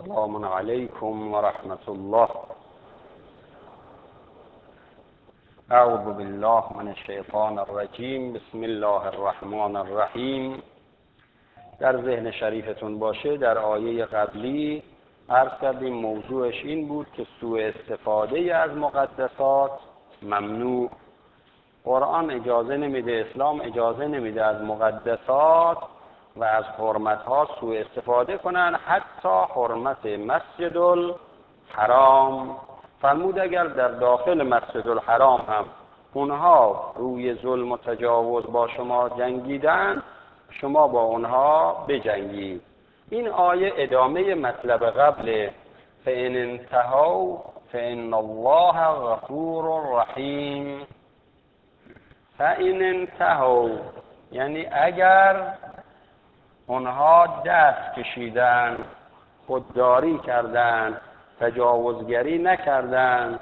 السلام علیکم و رحمت الله. اعوذ بالله من الشیطان الرجیم. بسم الله الرحمن الرحیم. در ذهن شریفتون باشه در آیه قبلی عرض کردیم موضوعش این بود که سوء استفاده از مقدسات ممنوع. قرآن اجازه نمیده، اسلام اجازه نمیده از مقدسات و از حرمتها سوء استفاده کنن، حتی حرمت مسجد الحرام. فرمود اگر در داخل مسجد الحرام هم اونها روی ظلم و تجاوز با شما جنگیدن، شما با اونها بجنگید. این آیه ادامه مطلب قبل فإن انتهوا فإن الله غفور رحیم. فإن انتهوا یعنی اگر اونها دست کشیدن، خودداری کردن، تجاوزگری نکردن.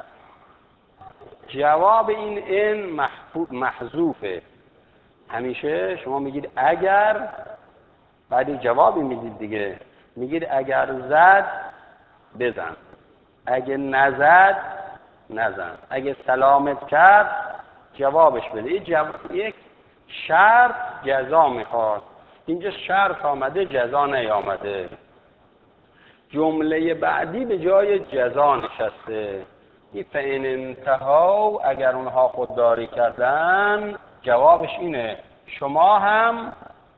جواب این ان محذوفه. همیشه شما میگید اگر، بعد جوابی میدید دیگه، میگید اگر زد بزن، اگه نزد نزن، اگه سلامت کرد جوابش بده. یک شرط جزا میخواد. اینجا شرط آمده، جزا نیامده. جمله بعدی به جای جزا نشسته. این فإن انتهوا اگر اونها خودداری کردن، جوابش اینه شما هم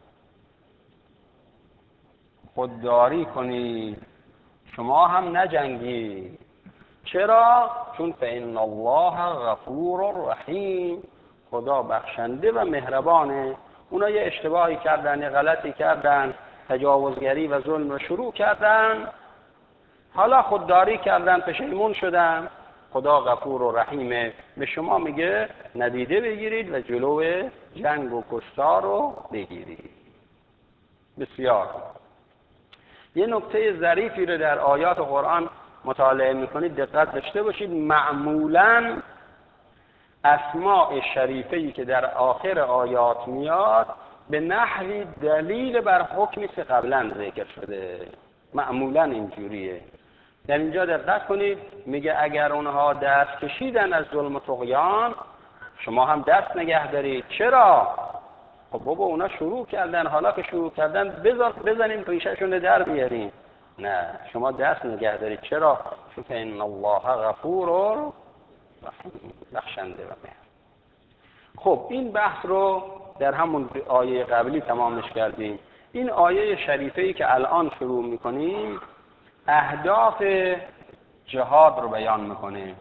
خودداری کنید، شما هم نجنگید. چرا؟ چون فإن الله غفور رحیم، خدا بخشنده و مهربانه. اونا یه اشتباهی کردن، یه غلطی کردن، تجاوزگری و ظلم رو شروع کردن، حالا خودداری کردن، پشیمون شدن. خدا غفور و رحیمه، به شما میگه ندیده بگیرید و جلو جنگ و کشتار رو بگیرید. بسیار یه نکته ظریفی رو در آیات قرآن مطالعه میکنید، دقت داشته باشید. معمولاً اسماء شریفه‌ای که در آخر آیات میاد به نحوی دلیل بر حکمی که قبلا ذکر شده. معمولاً اینجوریه. در اینجا دقت کنید، میگه اگر اونها دست کشیدن از ظلم و طغیان، شما هم دست نگه دارید. چرا؟ خب بابا اونا شروع کردن، حالا که شروع کردن بزنیم ریشه‌شون در بیاریم. نه، شما دست نگه دارید. چرا؟ چون ان الله غفور بخشنده و مهربان. خب این بحث رو در همون آیه قبلی تمامش کردیم. این آیه شریفه‌ای که الان شروع میکنیم اهداف جهاد رو بیان میکنه.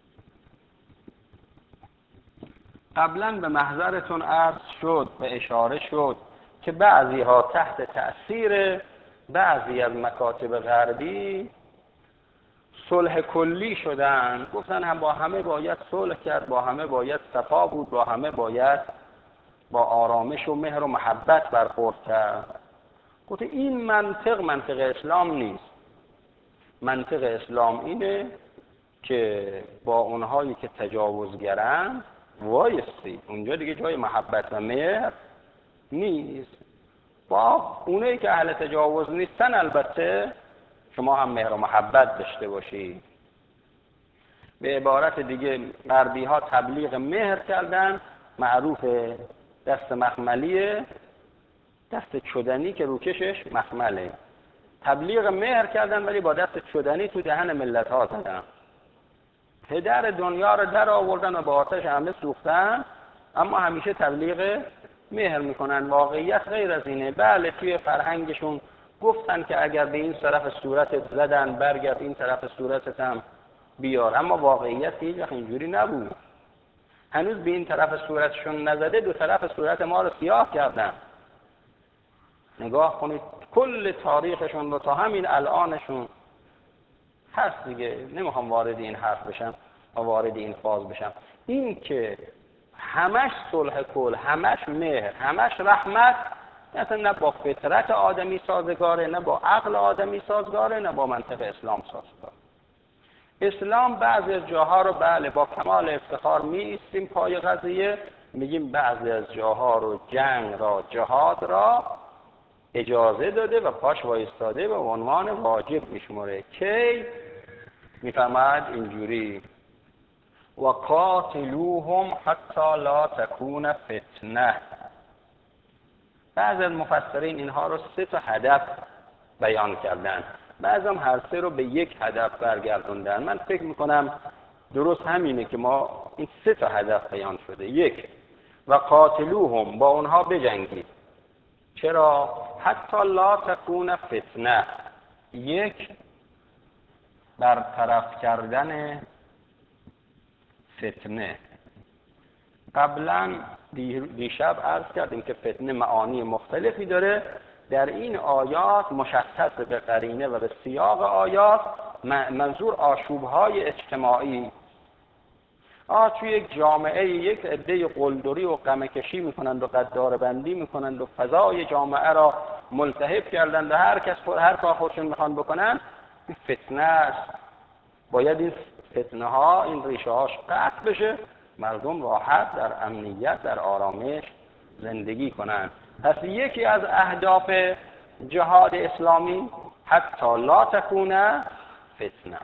قبلا به محضرتون عرض شد و اشاره شد که بعضی ها تحت تأثیر بعضی از مکاتب غربی صلح کلی شدن، گفتن هم با همه باید صلح کرد، با همه باید صفا بود، با همه باید با آرامش و مهر و محبت برخورد کرد. گفت این منطق اسلام نیست. منطق اسلام اینه که با اونهایی که تجاوزگرن وایستی، اونجا دیگه جای محبت و مهر نیست. با اونایی که اهل تجاوز نیستن البته شما هم مهر و محبت داشته باشید. به عبارت دیگه غربی ها تبلیغ مهر کردن، معروف دست مخملیه، دست چدنی که روکشش مخمله. تبلیغ مهر کردن ولی با دست چدنی تو دهن ملت ها زدن. پدر دنیا رو در آوردن و با آتش همه سوختن، اما همیشه تبلیغ مهر میکنن. واقعیت غیر از اینه. بله توی فرهنگشون گفتن که اگر به این طرف صورتت زدن برگرد این طرف صورتت هم بیار، اما واقعیت هیچ وقت اینجوری نبود. هنوز به این طرف صورتشون نزده، دو طرف صورت ما رو سیاه کردن. نگاه کنید کل تاریخشون رو تا همین الانشون هست دیگه. نمیخوام وارد این حرف بشم و وارد این فاز بشم. این که همش صلح کل، همش مهر، همش رحمت، اصلا نه با فطرت آدمی سازگاره، نه با عقل آدمی سازگاره، نه با منطق اسلام سازگاره. اسلام بعضی از جاها رو بله با کمال افتخار می ایستیم پای قضیه، میگیم بعضی از جاها رو، جنگ را، جهاد را اجازه داده و پاش وایستاده و عنوان واجب میشموره. کی؟ میفرماید اینجوری و قاتلوهم حتی لا تکون فتنه. بعضی از مفسرین اینها رو 3 تا هدف بیان کردن، بعضی هم هر 3 رو به یک هدف برگردوندن. من فکر میکنم درست همینه که ما این 3 تا هدف بیان شده. 1 و قاتلوهم، با اونها بجنگید. چرا؟ حتی لا تکون فتنه. 1 برطرف کردن فتنه. قبلا دیشب عرض کردیم که فتنه معانی مختلفی داره. در این آیات مشخص به قرینه و به سیاق آیات منظور آشوب‌های اجتماعی. توی یک جامعه یک عده قلدری و قمه‌کشی میکنند و قدار بندی میکنند و فضای جامعه را ملتهب کردند و هر کس هر کار خودشون میخوان بکنن. این فتنه است. باید این فتنه ها، این ریشه هاش قطع بشه، مردم راحت در امنیت در آرامش زندگی کنند. پس یکی از اهداف جهاد اسلامی حتی لا تکون فتنه.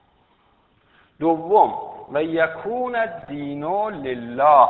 2 و یکون الدین لله.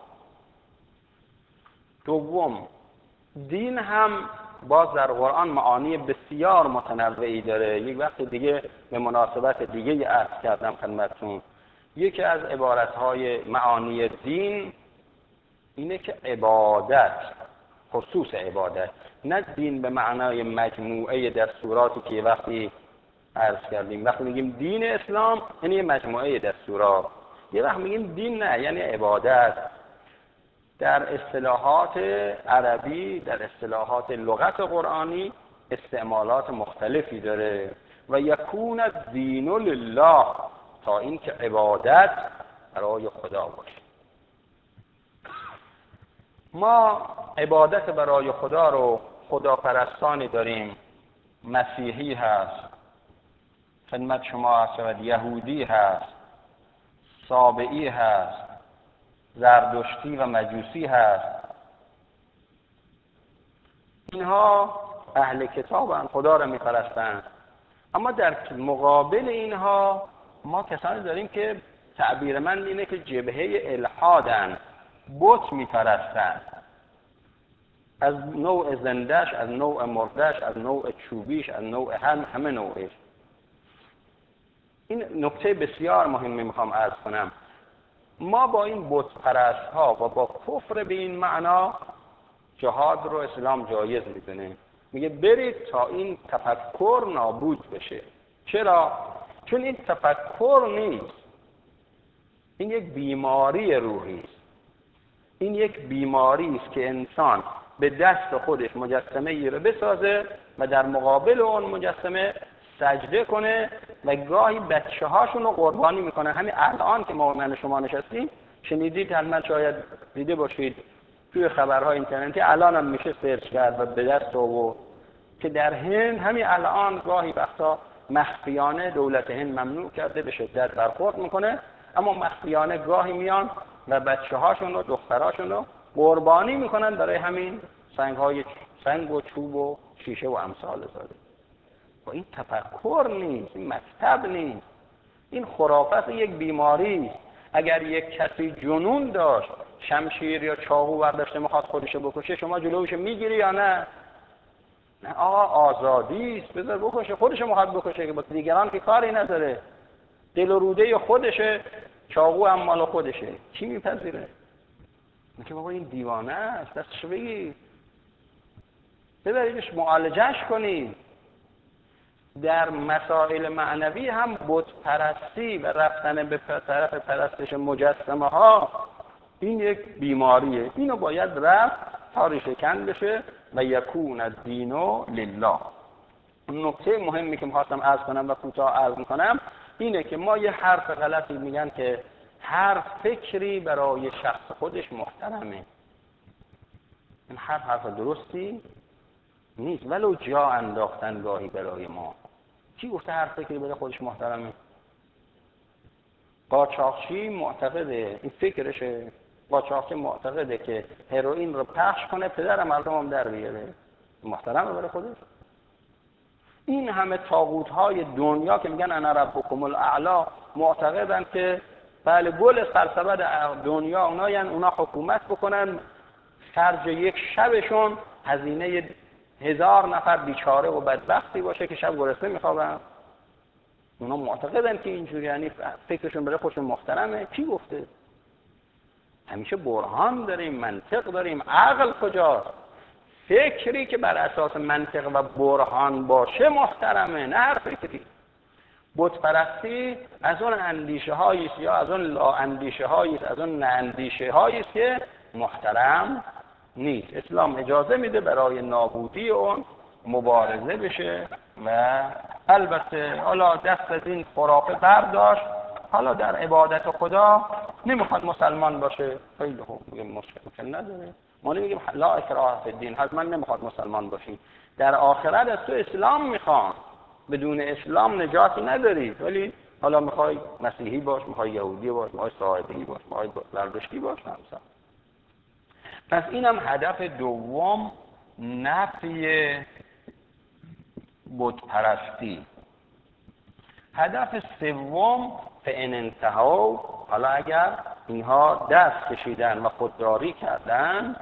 2 دین هم باز در قرآن معانی بسیار متنوعی داره. یک وقت دیگه به مناسبت دیگه عرض کردم خدمتتون. یکی از عبارتهای معانی دین اینه که عبادت، خصوص عبادت، نه دین به معنای مجموعه دستوراتی که وقتی عرض کردیم وقتی میگیم دین اسلام یعنی مجموعه دستورات، یه وقت میگیم دین نه یعنی عبادت. در اصطلاحات عربی، در اصطلاحات لغت قرآنی استعمالات مختلفی داره. و یکون الدین لله، تا این که عبادت برای خدا باشه. ما عبادت برای خدا رو خداپرستانی داریم. مسیحی هست، خدمت شما عرض یهودی هست، سابعی هست، زردشتی و مجوسی هست. اینها اهل کتابن، خدا را میپرستند. اما در مقابل اینها ما کسانی داریم که تعبیر من اینه که جبهه الحادن، بت میپرستند. از نوع زندهش، از نوع مردهش، از نوع چوبیش، از نوع همه نوعش. این نکته بسیار مهمی میخوام عرض کنم. ما با این بت پرست ها و با کفر به این معنا جهاد رو اسلام جایز میدونه. میگه برید تا این تفکر نابود بشه. چرا؟ چون این تفکر نیست، این یک بیماری روحی است. این یک بیماری است که انسان به دست خودش مجسمه ای رو بسازه و در مقابل اون مجسمه سجده کنه و گاهی بچه هاشون رو قربانی میکنه. همین الان که ما من شما نشستیم شنیدید، حتما شاید دیده باشید توی خبرهای اینترنتی، الان هم میشه سرچ کرد و به دست آورد که در هند همین الان گاهی وقتا مخفیانه دولت هند ممنوع کرده، به شدت برخورد میکنه، اما مخفیانه گاهی میان و بچه هاشون و دختراشون رو قربانی میکنن برای همین سنگ و چوب و شیشه و امثال ذالک. و این تفکر نیست، این مکتب نیست، این خرافت یک بیماری است. اگر یک کسی جنون داشت، شمشیر یا چاقو برداشته میخواد خودشو بکشه، شما جلوشو میگیری یا نه؟ نه آقا، آزادی است، بذار بکشه، خودشو میخواد بکشه که با دیگران که کاری نداره، دل و روده خودشه، چاقو هم مال خودشه، کی میپذیره؟ میگه بابا این دیوانه است، دستشو بگیر، ببریدش معالجهش کنی. در مسائل معنوی هم بت پرستی و رفتن به طرف پرستش مجسمه ها این یک بیماریه. اینو باید رفت تا ریشه‌کن بشه و یکون الدین لله. نکته مهمی که می‌خواستم عرض کنم و کوتاه عرض می‌کنم اینه که ما یه حرف غلطی میگن که هر فکری برای شخص خودش محترمه. این حرف درستی نیست، ولو جا انداختن گاهی برای ما. کی گفته هر فکری برای خودش محترمه؟ قاچاقچی معتقده، این فکرشه، قاچاقچی معتقده که هروئین رو پخش کنه پدر مردم هم در بیاره. محترمه برای خودش. این همه طاغوت‌های دنیا که میگن انا ربکم الاعلی معتقدن که بله گل سرسبد دنیا اوناین، اونا حکومت بکنن، خرج یک شبشون هزینه 1000 نفر بیچاره و بدبختی باشه که شب گرسنه میخوابن. اونا معتقدن که اینجوری، یعنی فکرشون برای خودشون محترمه. کی گفته؟ همیشه برهان داریم، منطق داریم، عقل کجاست؟ فکری که بر اساس منطق و برهان باشه محترمه، نه هر فکری. بت پرستی از اون اندیشه هایی است یا از اون لا اندیشه هایی است، از اون نه اندیشه هایی است که محترم نیست. اسلام اجازه میده برای نابودی اون مبارزه بشه و البته حالا دست از این خرافه برداشت، حالا در عبادت خدا نمیخواد مسلمان باشه، خیلی خوب، میگم مشکل نداره. ما نمیگیم لا اکراه فی الدین، حتما نمیخواد مسلمان باشی. در آخرت از تو اسلام میخوان، بدون اسلام نجاتی نداری، ولی حالا میخوای مسیحی باش، میخوای یهودی باش، میخوای صاحبی باش، میخوای زرتشتی باش، همسا. پس اینم هدف دوم، نفی بت پرستی. هدف سوم فإن انتهوا، حالا اگر اینها دست کشیدن و خودداری کردن،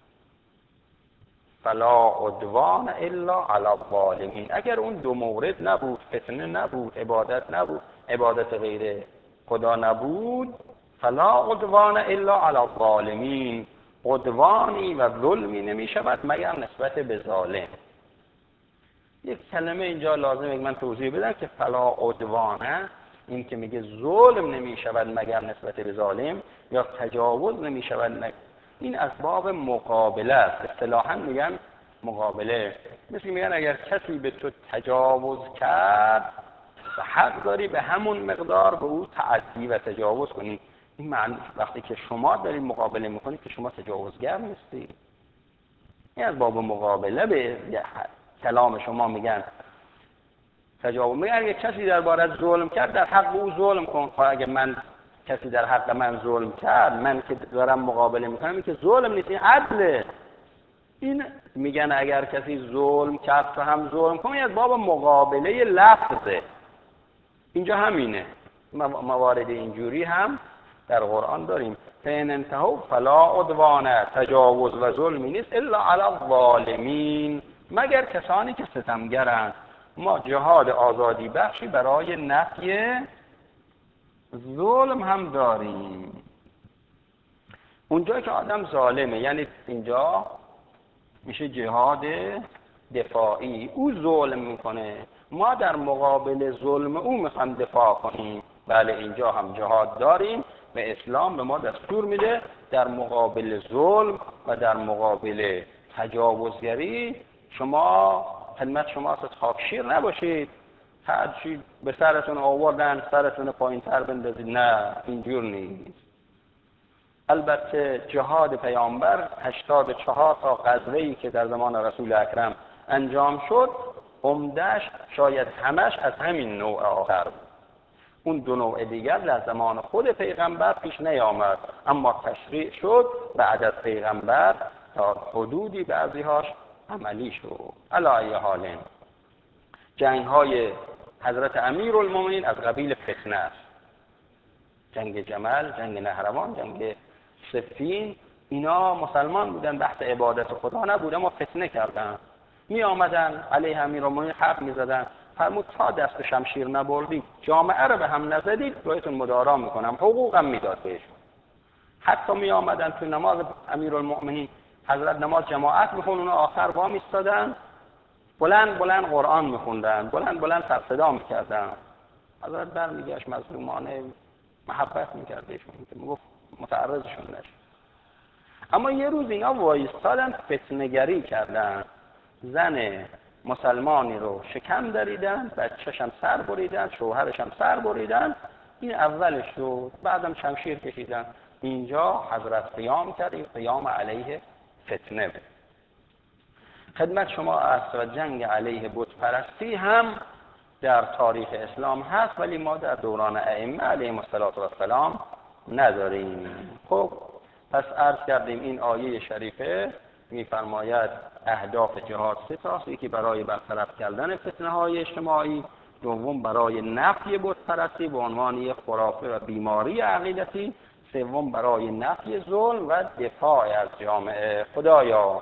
فلا عدوان الا علی الظالمین. اگر اون دو مورد نبود، فتنه نبود، عبادت نبود، عبادت غیر خدا نبود، فلا عدوان الا علی الظالمین، عدوانی و ظلمی نمی شود مگر نسبت به ظالم. یک کلمه اینجا لازمه من توضیح بدم که فلا عدوانه، این که میگه ظلم نمی شود مگر نسبت به ظالم یا تجاوز نمی شود، این از باب مقابله است. اصطلاحاً میگن مقابله، مثل میگن اگر کسی به تو تجاوز کرد و حق داری به همون مقدار به او تعدی و تجاوز کنی. این معنی وقتی که شما دارید مقابله میکنید که شما تجاوزگر نیستی. این از باب مقابله به کلام شما میگن تجاوز. میگن اگر کسی درباره ظلم کرد در حق او ظلم کن. اگر من کسی در حق من ظلم کرد، من که دارم مقابله میکنم، این که ظلم نیست، این عدله. این میگن اگر کسی ظلم کرد تو هم ظلم کن، از باب مقابله لفظه. اینجا همینه، موارد اینجوری هم در قرآن داریم. فإن انتهوا فلا عدوان، تجاوز و ظلمی نیست الا علی الظالمین، مگر کسانی که ستمگرند. ما جهاد آزادی بخشی برای نفی ظلم هم داریم. اونجا که آدم ظالمه، یعنی اینجا میشه جهاد دفاعی، او ظلم میکنه، ما در مقابل ظلم او میخوایم دفاع کنیم. بله اینجا هم جهاد داریم و اسلام به ما دستور میده در مقابل ظلم و در مقابل تجاوزگری شما خدمت شما از خاکشیر نباشید، هر چی به سرتون آوردن سرتون پایین تر بندازید. نه، اینجور نیست. البته جهاد پیامبر 84 تا غزوه‌ای که در زمان رسول اکرم انجام شد، عمده‌اش شاید همش از همین نوع آخر بود. اون دو نوع دیگر در زمان خود پیغمبر پیش نیامد، اما تشریع شد بعد از پیغمبر تا حدودی بعضی‌هاش عملی شد. علی ای حال جنگ‌های حضرت امیرالمومنین از قبیل فتنه است. جنگ جمل، جنگ نهروان، جنگ صفین، اینا مسلمان بودن، بحث عبادت خدا نبود، اما فتنه کردن. می آمدن علیه امیرالمومنین حرف می زدن، فرمود تا دست شمشیر نبردید، جامعه رو به هم نزدید، رویتون مدارا میکنم، حقوقم میداد بهشون. حتی می آمدن تو نماز امیرالمومنین، حضرت نماز جماعت میخون، اونا آخر وام ایستادن، بلند بلند قرآن میخوندن، بلند بلند سر صدا میکردن. حضرت برمیگشت مظلومانه محبت میکرد بهشون، میگفت متعرضشون نشد. اما یه روز اینا وایستادن فتنه‌گری کردن، زن مسلمانی رو شکم دریدن، بچه‌ش هم سر بریدن، شوهرش هم سر بریدن. این اولش شد، بعدم شمشیر کشیدن. اینجا حضرت قیام کرد، این قیام علیه فتنه بود. خدمت شما است و جنگ علیه بت پرستی هم در تاریخ اسلام هست، ولی ما در دوران ائمه علیهم السلام نداریم. خب پس عرض کردیم این آیه شریفه می‌فرماید اهداف جهاد سه تاست: یکی برای برطرف کردن فتنه‌های اجتماعی، دوم برای نفی بت‌پرستی به عنوان یک خرافه و بیماری عقیدتی، سوم برای نفی ظلم و دفاع از جامعه. خدایا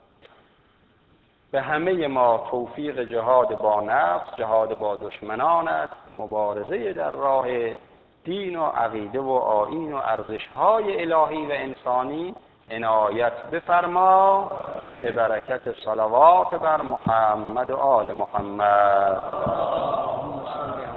به همه ما توفیق جهاد با نفس، جهاد با دشمنانت، مبارزه در راه دین و عقیده و آیین و ارزش‌های الهی و انسانی عنایت بفرما، به برکت صلوات بر محمد و آل محمد.